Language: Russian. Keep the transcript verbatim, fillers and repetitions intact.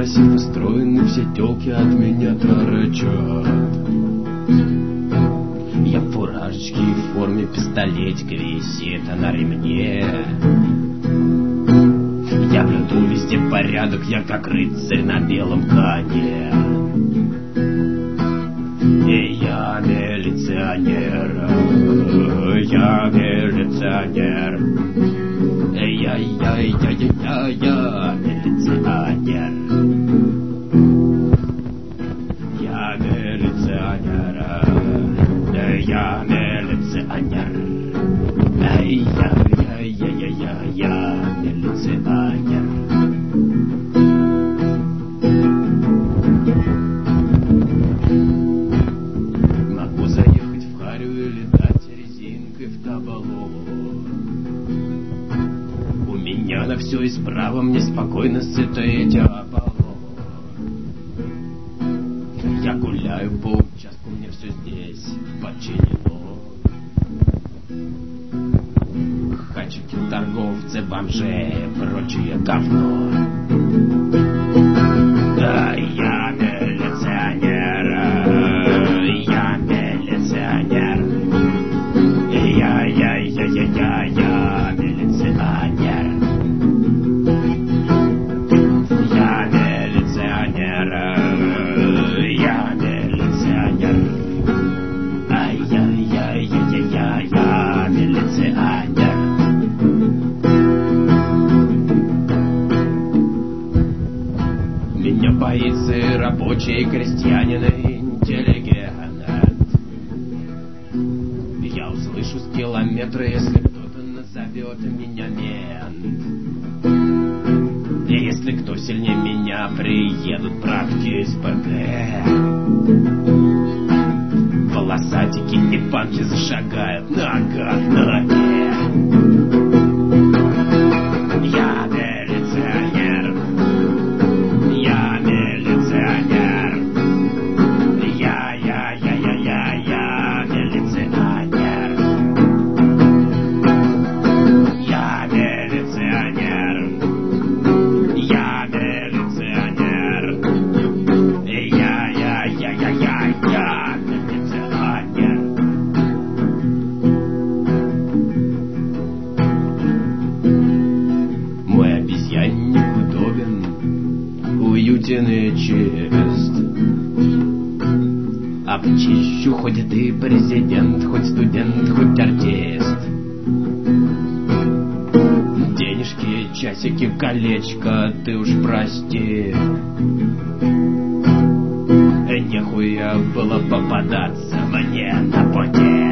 красив и стройный, все тёлки от меня торчат. Я в фуражечке и в форме, пистолетик висит на ремне. Я блюду везде порядок, я как рыцарь на белом коне. И я милиционер, я милиционер, я, я, я, я, я, я милиционер. Я милиционер, я милиционер, я, я, я, я, я, я милиционер. Могу заехать в Харю или дать резинкой в табалу. У меня на все исправо, мне спокойно сыто и тепло. Я гуляю по участку, мне все здесь подчинено. Хачики, торговцы, бомжи, прочее говно. Да, я милиционер, я милиционер, я, я, я, я, я, я милиционер. Я милиционер, я милиционер, ай, я, я, я, я, я, я милиционер. Меня боится и рабочий, и крестьянин, и интеллигент. Я услышу с километра, если кто-то назовет меня мент. И если кто сильнее меня, приедут братки из ПГ. Волосатики и панки зашагают нога в ноге. Я милиционер, я милиционер, я, я, я, я, я, я милиционер. Я милиционер, я милиционер, я, я, я, я, я, я милиционер. Мой обезьянник удобен, уютен и чист. Обчищу хоть ты президент, хоть студент, хоть артист. Денежки, часики, колечко, ты уж прости. Нехуя было попадаться мне на пути.